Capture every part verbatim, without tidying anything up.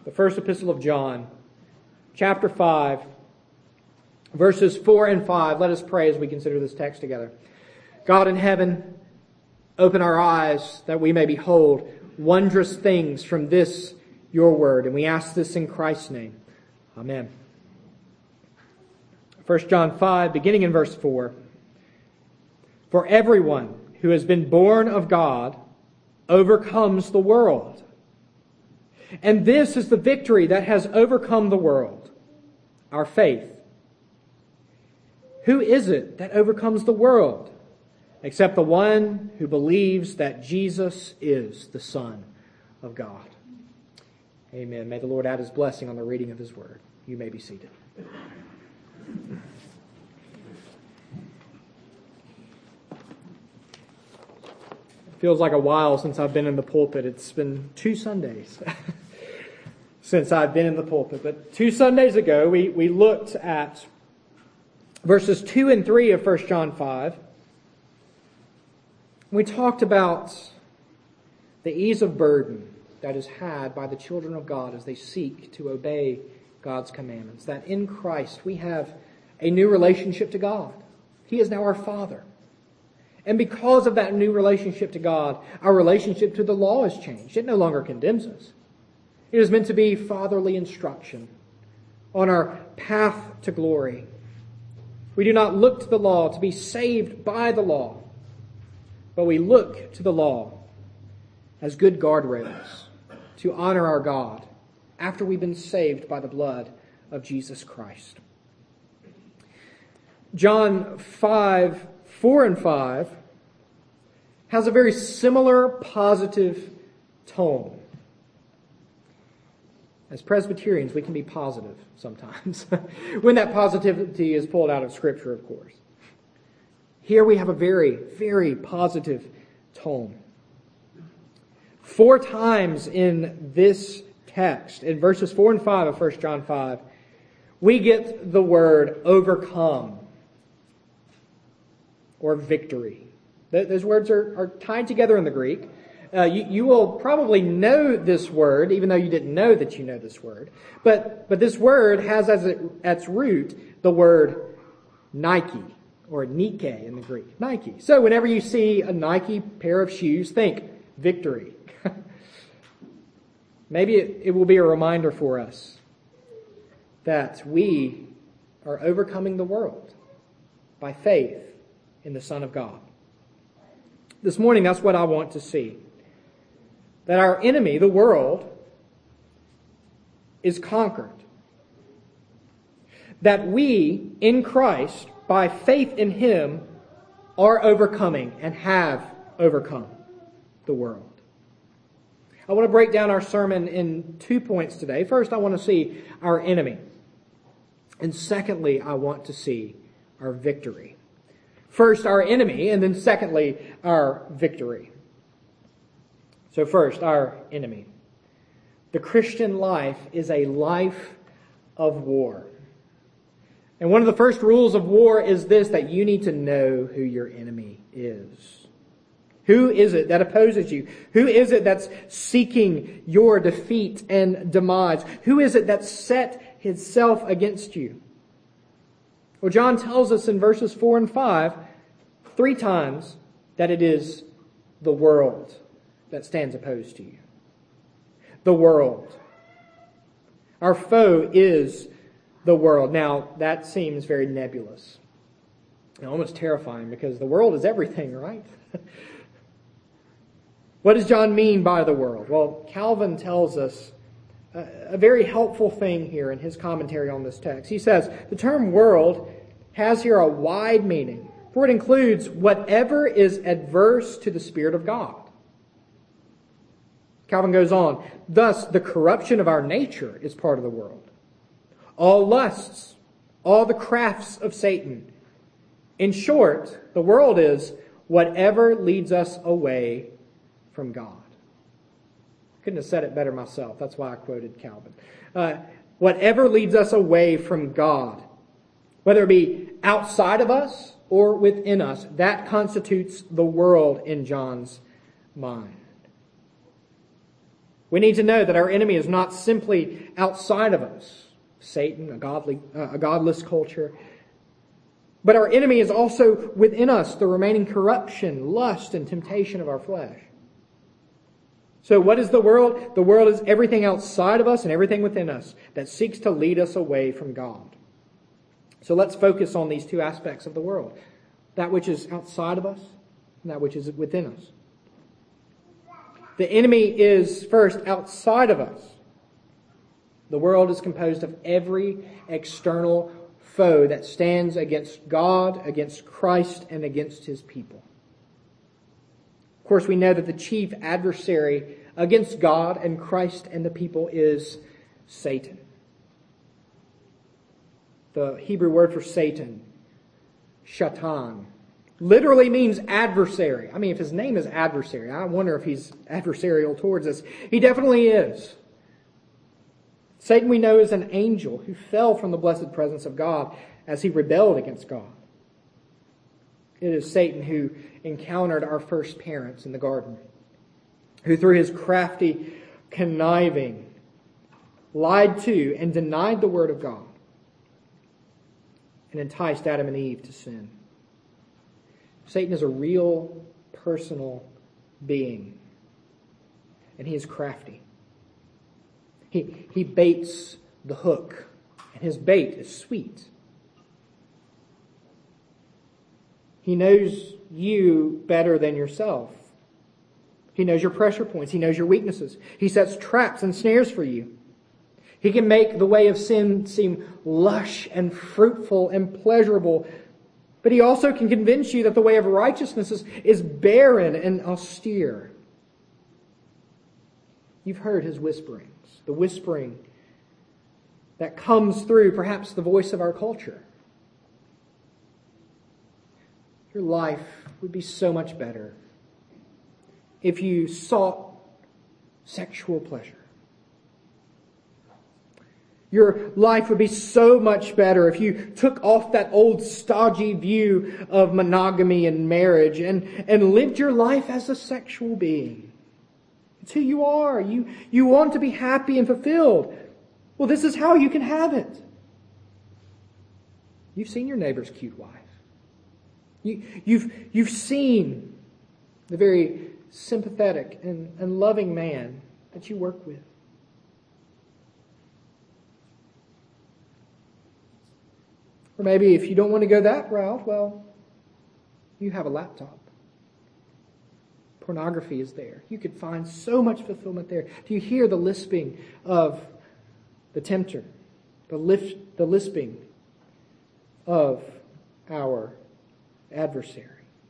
The first epistle of John, chapter five, verses four and five. Let us pray as we consider this text together. God in heaven, open our eyes that we may behold wondrous things from this, your word. And we ask this in Christ's name. Amen. First John five, beginning in verse four. For everyone who has been born of God overcomes the world. And this is the victory that has overcome the world, our faith. Who is it that overcomes the world, except the one who believes that Jesus is the Son of God? Amen. May the Lord add His blessing on the reading of His word. You may be seated. It feels like a while since I've been in the pulpit. It's been two Sundays since I've been in the pulpit. But two Sundays ago, we, we looked at verses two and three of First John five. We talked about the ease of burden that is had by the children of God as they seek to obey God's commandments. That in Christ we have a new relationship to God. He is now our Father. And because of that new relationship to God, our relationship to the law has changed. It no longer condemns us. It is meant to be fatherly instruction on our path to glory. We do not look to the law to be saved by the law, but we look to the law as good guardrails to honor our God after we've been saved by the blood of Jesus Christ. John five, four and five has a very similar positive tone. As Presbyterians, we can be positive sometimes, when that positivity is pulled out of Scripture, of course. Here we have a very, very positive tone. Four times in this text, in verses four and five of First John five, we get the word overcome or victory. Those words are, are tied together in the Greek. Uh, you, you will probably know this word, even though you didn't know that you know this word. But but this word has as it, its root the word Nike, or Nike in the Greek. Nike. So whenever you see a Nike pair of shoes, think victory. Maybe it, it will be a reminder for us that we are overcoming the world by faith in the Son of God. This morning, that's what I want to see. That our enemy, the world, is conquered. That we, in Christ, by faith in Him, are overcoming and have overcome the world. I want to break down our sermon in two points today. First, I want to see our enemy. And secondly, I want to see our victory. First, our enemy, and then secondly, our victory. So first, our enemy. The Christian life is a life of war. And one of the first rules of war is this, that you need to know who your enemy is. Who is it that opposes you? Who is it that's seeking your defeat and demise? Who is it that set himself against you? Well, John tells us in verses four and five, three times, that it is the world that stands opposed to you. The world. Our foe is the world. Now, that seems very nebulous and almost terrifying, because the world is everything, right? What does John mean by the world? Well, Calvin tells us a, a very helpful thing here in his commentary on this text. He says, the term world has here a wide meaning, for it includes whatever is adverse to the Spirit of God. Calvin goes on, thus the corruption of our nature is part of the world. All lusts, all the crafts of Satan. In short, the world is whatever leads us away from God. Couldn't have said it better myself. That's why I quoted Calvin. Uh, whatever leads us away from God, whether it be outside of us or within us, that constitutes the world in John's mind. We need to know that our enemy is not simply outside of us, Satan, a godly, uh, a godless culture, but our enemy is also within us, the remaining corruption, lust, and temptation of our flesh. So what is the world? The world is everything outside of us and everything within us that seeks to lead us away from God. So let's focus on these two aspects of the world. That which is outside of us and that which is within us. The enemy is first outside of us. The world is composed of every external foe that stands against God, against Christ, and against His people. Of course, we know that the chief adversary against God and Christ and the people is Satan. The Hebrew word for Satan, Shatan, literally means adversary. I mean, if his name is adversary, I wonder if he's adversarial towards us. He definitely is. Satan, we know, is an angel who fell from the blessed presence of God as he rebelled against God. It is Satan who encountered our first parents in the garden, who through his crafty conniving lied to and denied the word of God and enticed Adam and Eve to sin. Satan is a real, personal being, and he is crafty. He, he baits the hook, and his bait is sweet. He knows you better than yourself. He knows your pressure points. He knows your weaknesses. He sets traps and snares for you. He can make the way of sin seem lush and fruitful and pleasurable, but he also can convince you that the way of righteousness is, is barren and austere. You've heard his whisperings, the whispering that comes through perhaps the voice of our culture. Your life would be so much better if you sought sexual pleasure. Your life would be so much better if you took off that old stodgy view of monogamy and marriage and, and lived your life as a sexual being. It's who you are. You, you want to be happy and fulfilled. Well, this is how you can have it. You've seen your neighbor's cute wife. You, you've, you've seen the very sympathetic and, and loving man that you work with. Or maybe if you don't want to go that route, well, you have a laptop. Pornography is there. You could find so much fulfillment there. Do you hear the lisping of the tempter? The, lift, the lisping of our adversary.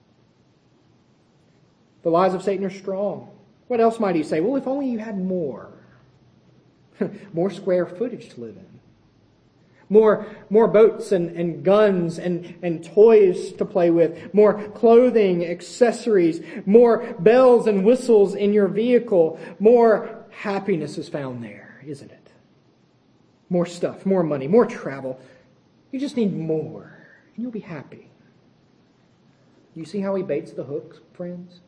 The lies of Satan are strong. What else might he say? Well, if only you had more. More square footage to live in. More, more boats and, and guns and, and toys to play with. More clothing, accessories. More bells and whistles in your vehicle. More happiness is found there, isn't it? More stuff, more money, more travel. You just need more, and you'll be happy. You see how he baits the hook, friends?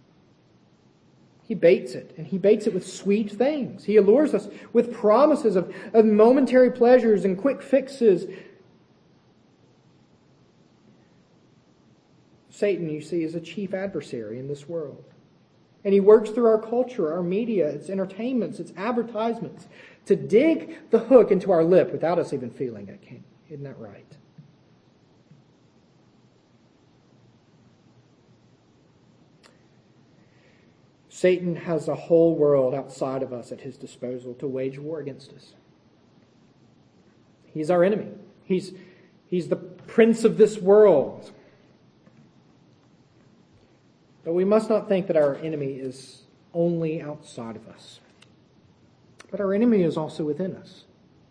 He baits it, and he baits it with sweet things. He allures us with promises of, of momentary pleasures and quick fixes. Satan, you see, is a chief adversary in this world. And he works through our culture, our media, its entertainments, its advertisements, to dig the hook into our lip without us even feeling it. Isn't that right? Satan has a whole world outside of us at his disposal to wage war against us. He's our enemy. He's, he's the prince of this world. But we must not think that our enemy is only outside of us. But our enemy is also within us.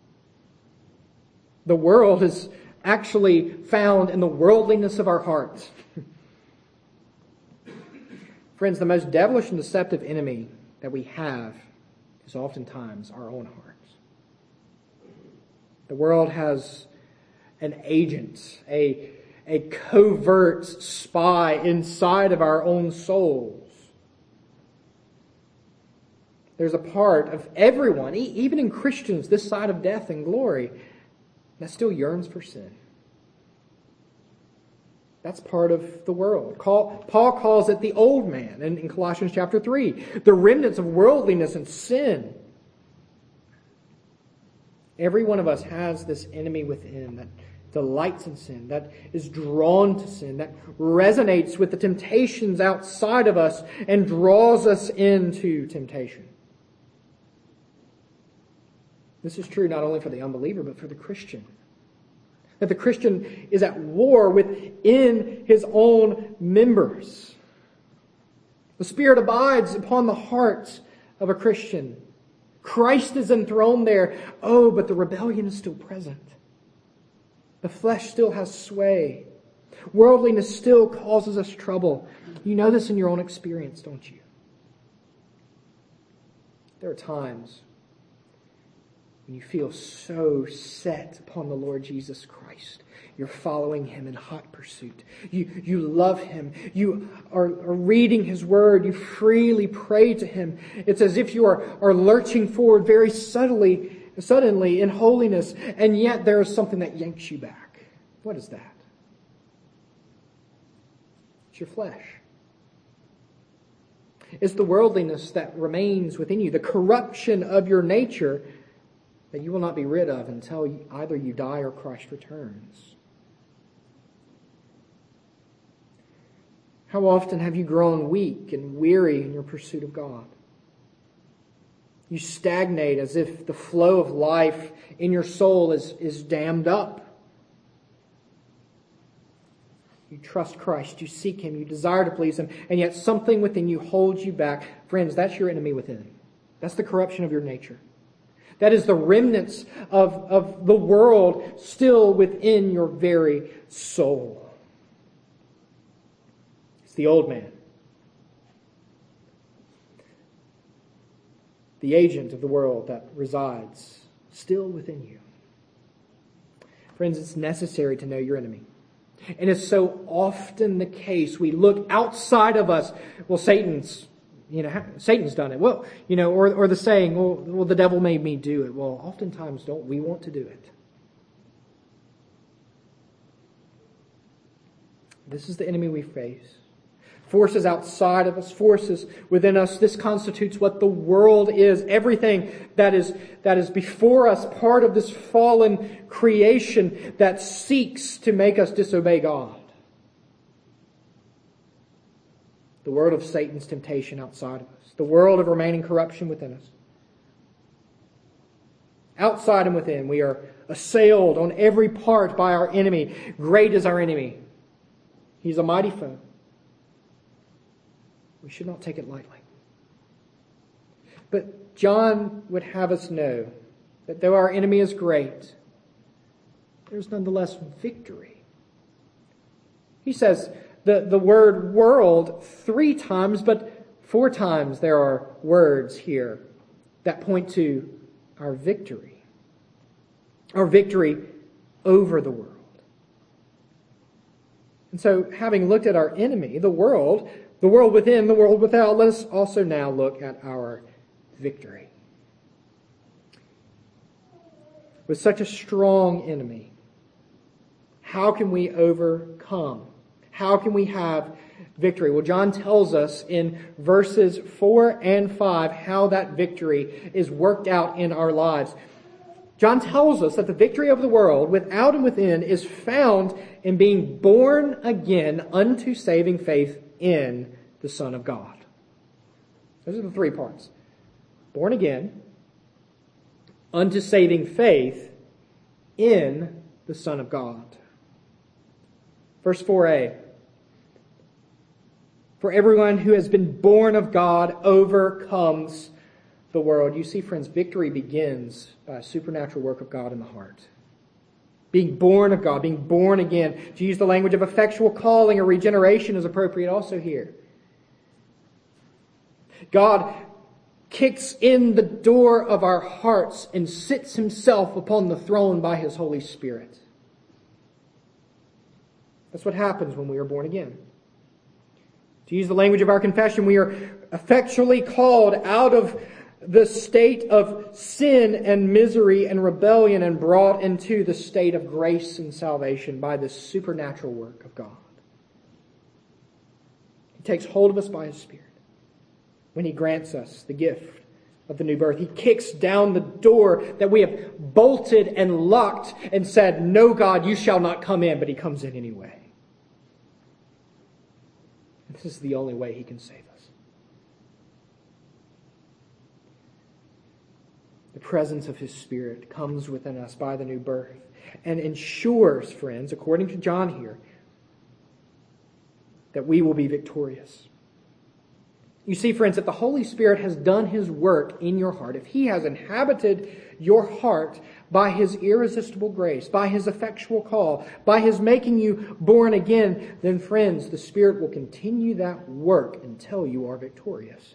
The world is actually found in the worldliness of our hearts. Friends, the most devilish and deceptive enemy that we have is oftentimes our own hearts. The world has an agent, a, a covert spy inside of our own souls. there's a part of everyone, e- even in Christians this side of death and glory, that still yearns for sin. That's part of the world. Paul calls it the old man in Colossians chapter three, the remnants of worldliness and sin. Every one of us has this enemy within that delights in sin, that is drawn to sin, that resonates with the temptations outside of us and draws us into temptation. This is true not only for the unbeliever, but for the Christian. That the Christian is at war within his own members. The Spirit abides upon the heart of a Christian. Christ is enthroned there. Oh, but the rebellion is still present. The flesh still has sway. Worldliness still causes us trouble. You know this in your own experience, don't you? There are times when you feel so set upon the Lord Jesus Christ. You're following Him in hot pursuit. You, you love Him. You are, are reading His Word. You freely pray to Him. It's as if you are, are lurching forward very subtly, suddenly in holiness, and yet there is something that yanks you back. What is that? It's your flesh. It's the worldliness that remains within you, the corruption of your nature that you will not be rid of until either you die or Christ returns. How often have you grown weak and weary in your pursuit of God? You stagnate as if the flow of life in your soul is, is dammed up. You trust Christ, you seek Him, you desire to please Him, and yet something within you holds you back. Friends, that's your enemy within. That's the corruption of your nature. That is the remnants of, of the world still within your very soul. It's the old man. The agent of the world that resides still within you. Friends, it's necessary to know your enemy. And it's so often the case. We look outside of us. Well, Satan's, you know, Satan's done it. Well, you know, or, or the saying, well, well, the devil made me do it. Well, oftentimes don't we want to do it? This is the enemy we face. Forces outside of us, forces within us. This constitutes what the world is. Everything that is, that is before us, part of this fallen creation that seeks to make us disobey God. The world of Satan's temptation outside of us. The world of remaining corruption within us. Outside and within, we are assailed on every part by our enemy. Great is our enemy. He's a mighty foe. We should not take it lightly. But John would have us know that though our enemy is great, there's nonetheless victory. He says the, the word world three times, but four times there are words here that point to our victory. Our victory over the world. And so, having looked at our enemy, the world, the world within, the world without, let us also now look at our victory. With such a strong enemy, how can we overcome? How can we have victory? Well, John tells us in verses four and five how that victory is worked out in our lives. John tells us that the victory of the world, without and within, is found in being born again unto saving faith in the Son of God. Those are the three parts. Born again unto saving faith in the Son of God. Verse four a. For everyone who has been born of God overcomes the world. You see, friends, victory begins by a supernatural work of God in the heart. Being born of God, being born again. To use the language of effectual calling or regeneration is appropriate also here. God kicks in the door of our hearts and sits Himself upon the throne by His Holy Spirit. That's what happens when we are born again. To use the language of our confession, we are effectually called out of the state of sin and misery and rebellion and brought into the state of grace and salvation by the supernatural work of God. He takes hold of us by His Spirit when He grants us the gift of the new birth. He kicks down the door that we have bolted and locked and said, "No, God, you shall not come in," but He comes in anyway. This is the only way He can save us. The presence of His Spirit comes within us by the new birth and ensures, friends, according to John here, that we will be victorious. You see, friends, if the Holy Spirit has done His work in your heart, if He has inhabited your heart by His irresistible grace, by His effectual call, by His making you born again, then, friends, the Spirit will continue that work until you are victorious.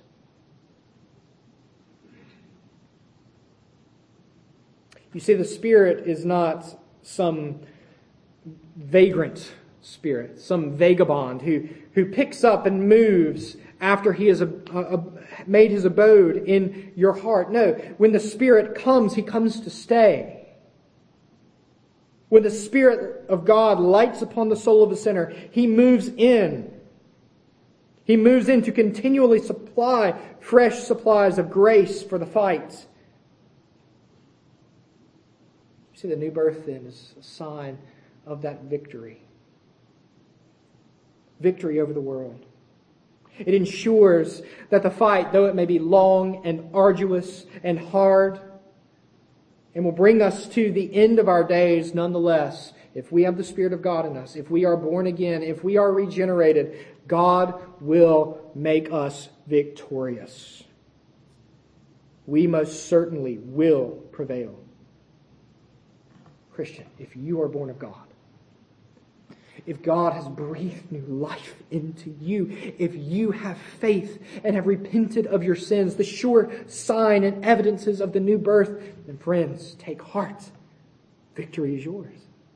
You see, the Spirit is not some vagrant spirit, some vagabond who, who picks up and moves after he has a, a, made his abode in your heart. No, when the Spirit comes, He comes to stay. When the Spirit of God lights upon the soul of the sinner, He moves in. He moves in to continually supply fresh supplies of grace for the fight. You see, the new birth then is a sign of that victory. Victory over the world. It ensures that the fight, though it may be long and arduous and hard, and will bring us to the end of our days nonetheless, if we have the Spirit of God in us, if we are born again, if we are regenerated, God will make us victorious. We most certainly will prevail. Christian, if you are born of God, if God has breathed new life into you, if you have faith and have repented of your sins, the sure sign and evidences of the new birth, then friends, take heart. Victory is yours.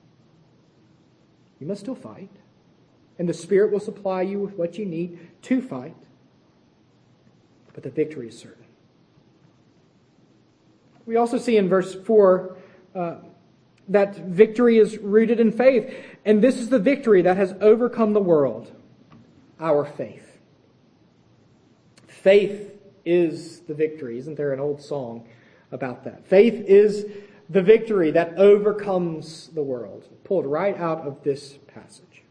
You must still fight, and the Spirit will supply you with what you need to fight, but the victory is certain. We also see in verse four uh, that victory is rooted in faith. And this is the victory that has overcome the world, our faith. Faith is the victory. Isn't there an old song about that? Faith is the victory that overcomes the world. Pulled right out of this passage.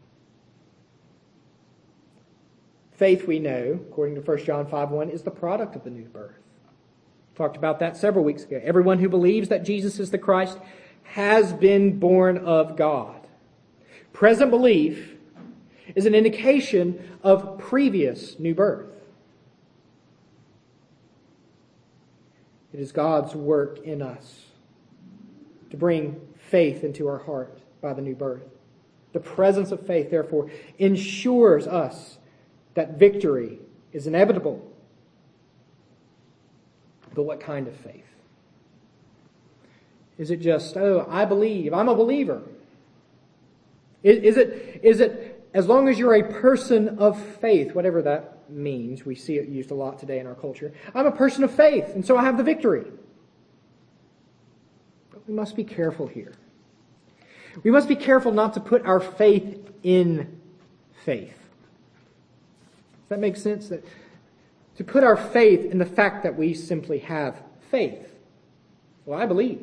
Faith, we know, according to First John five one, is the product of the new birth. Talked about that several weeks ago. Everyone who believes that Jesus is the Christ has been born of God. Present belief is an indication of previous new birth. It is God's work in us to bring faith into our heart by the new birth. The presence of faith, therefore, ensures us that victory is inevitable. But what kind of faith? Is it just, oh, I believe, I'm a believer? Is it, is it, as long as you're a person of faith, whatever that means, we see it used a lot today in our culture, I'm a person of faith, and so I have the victory. But we must be careful here. We must be careful not to put our faith in faith. Does that make sense? That to put our faith in the fact that we simply have faith. Well, I believe.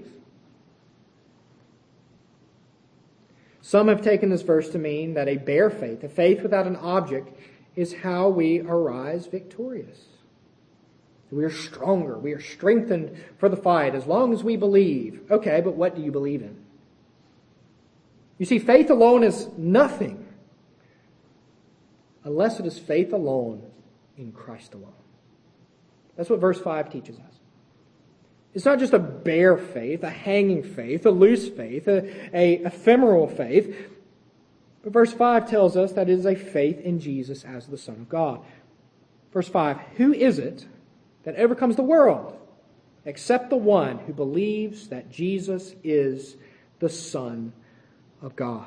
Some have taken this verse to mean that a bare faith, a faith without an object, is how we arise victorious. We are stronger. We are strengthened for the fight as long as we believe. Okay, but what do you believe in? You see, faith alone is nothing unless it is faith alone in Christ alone. That's what verse five teaches us. It's not just a bare faith, a hanging faith, a loose faith, a, a ephemeral faith. But verse five tells us that it is a faith in Jesus as the Son of God. Verse five, who is it that overcomes the world except the one who believes that Jesus is the Son of God?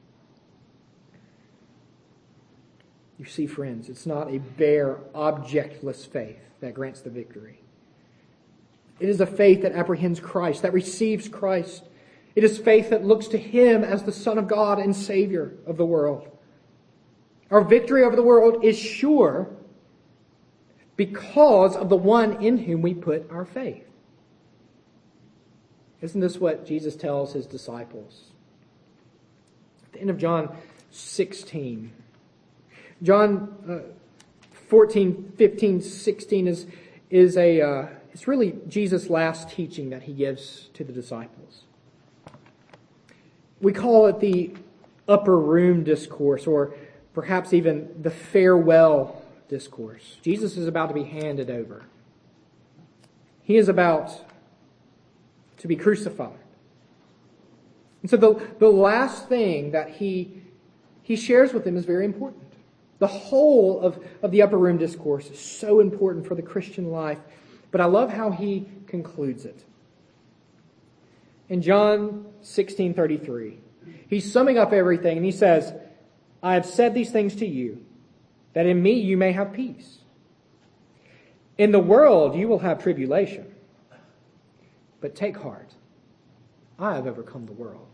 You see, friends, it's not a bare, objectless faith that grants the victory. It is a faith that apprehends Christ, that receives Christ. It is faith that looks to Him as the Son of God and Savior of the world. Our victory over the world is sure because of the one in whom we put our faith. Isn't this what Jesus tells His disciples? At the end of John sixteen. John uh, fourteen, fifteen, sixteen is, is a, uh, it's really Jesus' last teaching that He gives to the disciples. We call it the upper room discourse, or perhaps even the farewell discourse. Jesus is about to be handed over. He is about to be crucified. And so the, the last thing that he, he shares with them is very important. The whole of, of the upper room discourse is so important for the Christian life, but I love how he concludes it. In John sixteen thirty-three, he's summing up everything and he says, I have said these things to you, that in me you may have peace. In the world you will have tribulation, but take heart, I have overcome the world.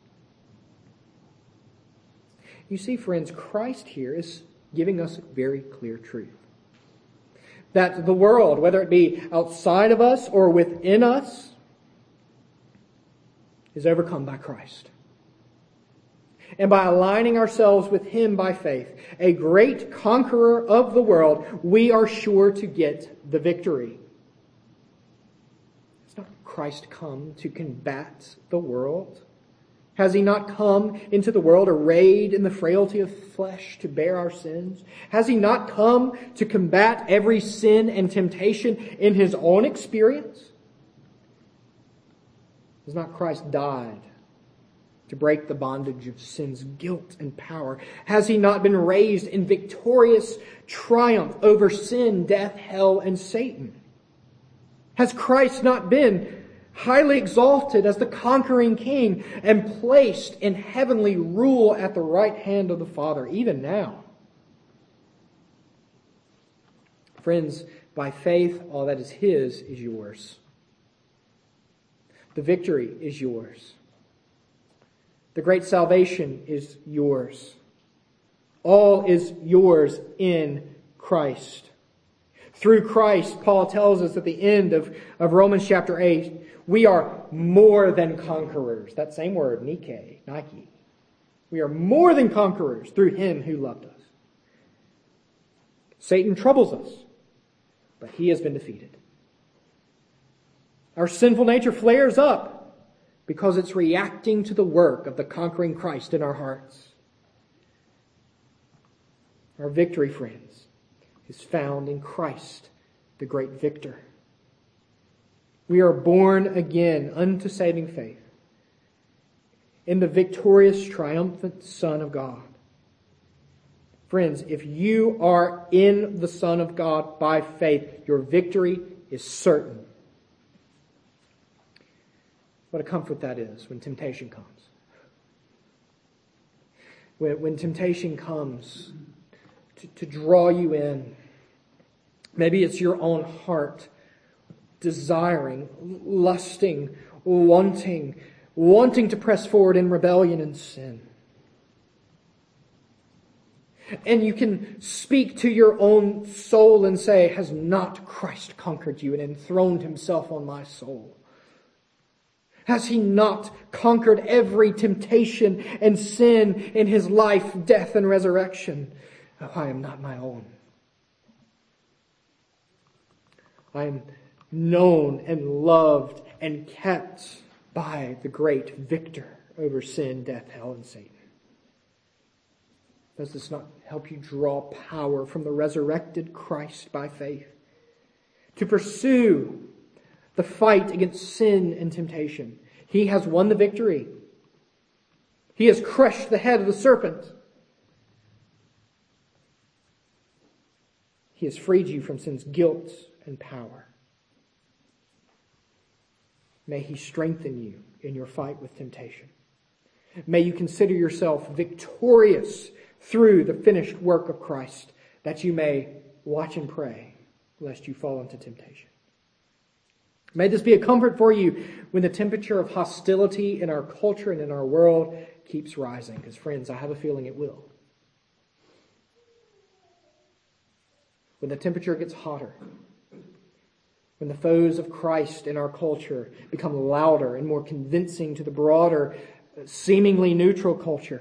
You see, friends, Christ here is giving us a very clear truth. That the world, whether it be outside of us or within us, is overcome by Christ. And by aligning ourselves with Him by faith, a great conqueror of the world, we are sure to get the victory. Has not Christ come to combat the world? Has He not come into the world arrayed in the frailty of flesh to bear our sins? Has He not come to combat every sin and temptation in His own experience? Has not Christ died to break the bondage of sin's guilt and power? Has He not been raised in victorious triumph over sin, death, hell, and Satan? Has Christ not been highly exalted as the conquering King and placed in heavenly rule at the right hand of the Father, even now? Friends, by faith, all that is His is yours. The victory is yours. The great salvation is yours. All is yours in Christ. Through Christ, Paul tells us at the end of, of Romans chapter eight, we are more than conquerors. That same word, Nike, Nike. We are more than conquerors through Him who loved us. Satan troubles us, but he has been defeated. Our sinful nature flares up because it's reacting to the work of the conquering Christ in our hearts. Our victory, friends, is found in Christ, the great victor. We are born again unto saving faith in the victorious, triumphant Son of God. Friends, if you are in the Son of God by faith, your victory is certain. What a comfort that is when temptation comes. When, when temptation comes to, to draw you in, maybe it's your own heart desiring, lusting, wanting, wanting to press forward in rebellion and sin. And you can speak to your own soul and say, has not Christ conquered you and enthroned Himself on my soul? Has He not conquered every temptation and sin in His life, death, and resurrection? Oh, I am not my own. I am known and loved and kept by the great victor over sin, death, hell, and Satan. Does this not help you draw power from the resurrected Christ by faith to pursue the fight against sin and temptation? He has won the victory. He has crushed the head of the serpent. He has freed you from sin's guilt and power. May He strengthen you in your fight with temptation. May you consider yourself victorious through the finished work of Christ, that you may watch and pray, lest you fall into temptation. May this be a comfort for you when the temperature of hostility in our culture and in our world keeps rising. Because, friends, I have a feeling it will. When the temperature gets hotter, when the foes of Christ in our culture become louder and more convincing to the broader, seemingly neutral culture,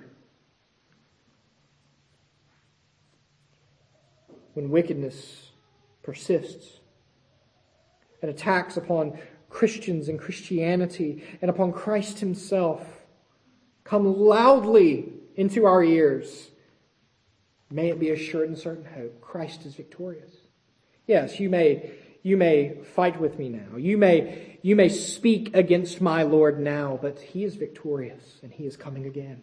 when wickedness persists and attacks upon Christians and Christianity and upon Christ himself come loudly into our ears, may it be a sure and certain hope. Christ is victorious. Yes, you may, you may fight with me now. You may, you may speak against my Lord now, but he is victorious and he is coming again.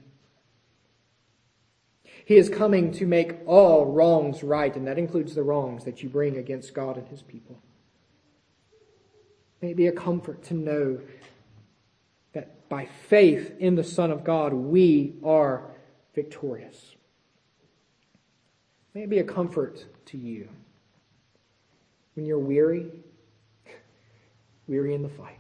He is coming to make all wrongs right, and that includes the wrongs that you bring against God and his people. May it be a comfort to know that by faith in the Son of God, we are victorious. May it be a comfort to you when you're weary, weary in the fight.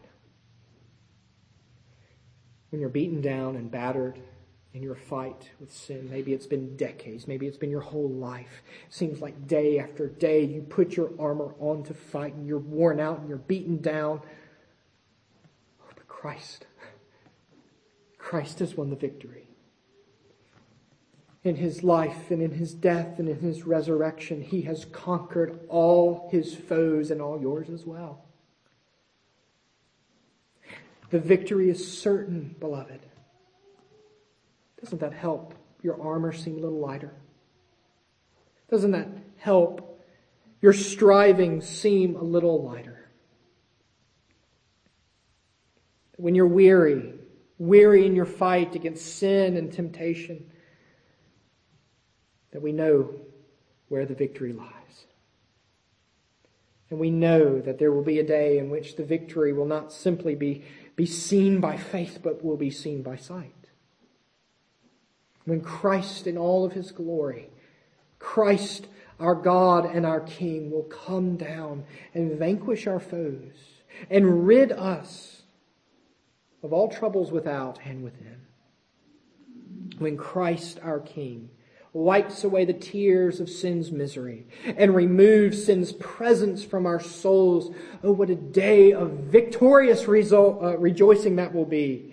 When you're beaten down and battered in your fight with sin. Maybe it's been decades. Maybe it's been your whole life. It seems like day after day you put your armor on to fight and you're worn out and you're beaten down. Oh, but Christ, Christ has won the victory. In his life and in his death and in his resurrection, he has conquered all his foes and all yours as well. The victory is certain, beloved. Doesn't that help your armor seem a little lighter? Doesn't that help your striving seem a little lighter? When you're weary, weary in your fight against sin and temptation, that we know where the victory lies. And we know that there will be a day in which the victory will not simply be, be seen by faith, but will be seen by sight. When Christ in all of his glory, Christ our God and our King, will come down and vanquish our foes and rid us of all troubles without and within. When Christ our King wipes away the tears of sin's misery and removes sin's presence from our souls, oh, what a day of victorious result, uh, rejoicing that will be.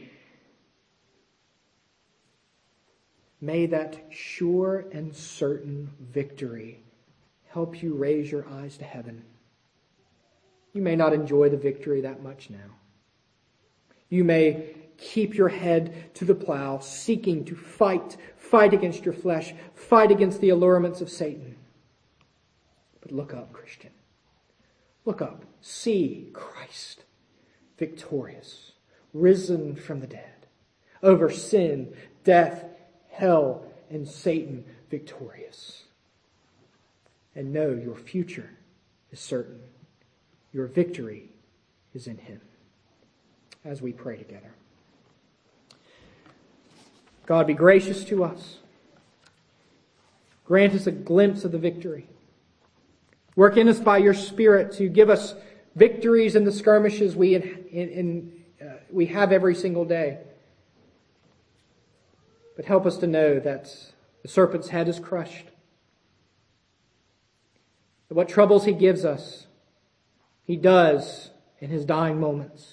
May that sure and certain victory help you raise your eyes to heaven. You may not enjoy the victory that much now. You may keep your head to the plow, seeking to fight, fight against your flesh, fight against the allurements of Satan. But look up, Christian. Look up. See Christ victorious, risen from the dead, over sin, death, hell, and Satan victorious. And know your future is certain. Your victory is in him. As we pray together. God, be gracious to us. Grant us a glimpse of the victory. Work in us by your Spirit to give us victories in the skirmishes we, in, in, uh, we have every single day. But help us to know that the serpent's head is crushed. That what troubles he gives us, he does in his dying moments.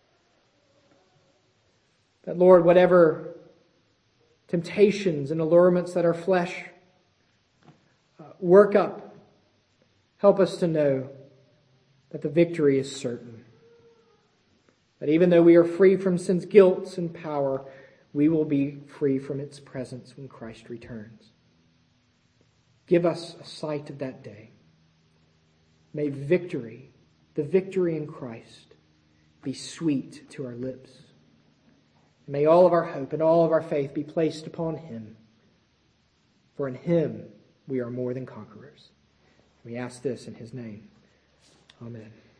That, Lord, whatever temptations and allurements that our flesh uh, work up, help us to know that the victory is certain. That even though we are free from sin's guilt and power, we will be free from its presence when Christ returns. Give us a sight of that day. May victory, the victory in Christ, be sweet to our lips. May all of our hope and all of our faith be placed upon him. For in him we are more than conquerors. We ask this in his name. Amen.